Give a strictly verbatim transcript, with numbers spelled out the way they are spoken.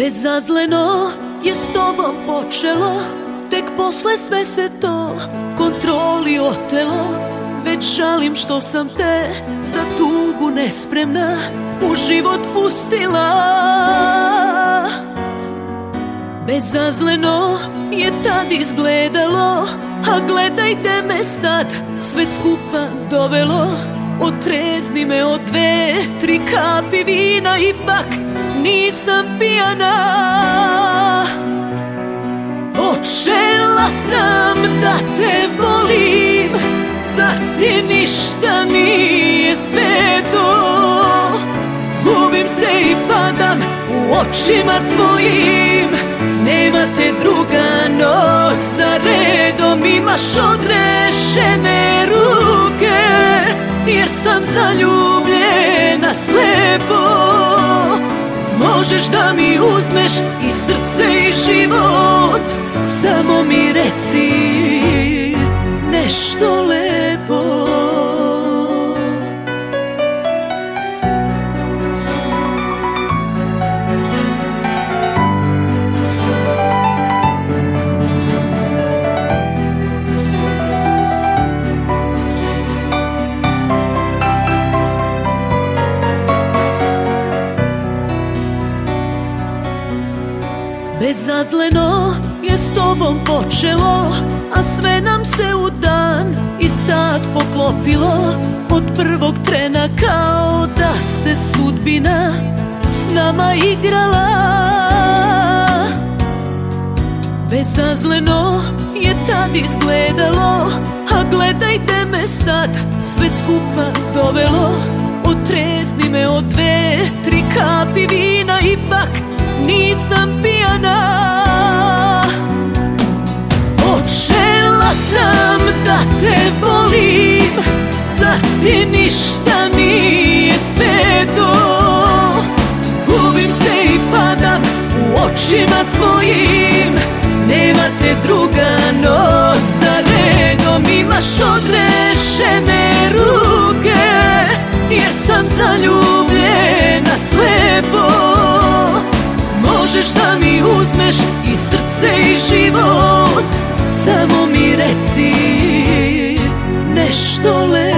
Bezazleno je s tobom počelo, tek posle sve se to kontroli otelo. Već žalim što sam te za tugu nespremna u život pustila. Bezazleno je tad izgledalo, a gledaj gde me sad sve skupa dovelo. Otrezni me od dve, tri kapi vina, ipak nisam pijana. Počela sam da te volim, zar ti ništa nije sveto? Gubim se i padam u očima tvojim, nema te druga noć za redom. Imaš odrešene ruke, jer sam zaljubljena slepo. Možeš da mi uzmeš i srce i život, samo mi reci nešto lepo. Bezazleno je s tobom počelo, a sve nam se u dan i sad poklopilo. Od prvog trena kao da se sudbina s nama igrala. Bezazleno je tad izgledalo, a gledaj gde me sad sve skupa dovelo. Otrezni me od dve, tri kapi vina, ipak nisam pijana. Počela sam da te volim, zar ti ništa nije sveto? Gubim se i padam u očima tvojim, nema te druga noć za redom. Imaš odrešene ruke, jer sam zaljubljena slepo. Možeš da mi uzmeš i srce i život, samo mi reci nešto lepo.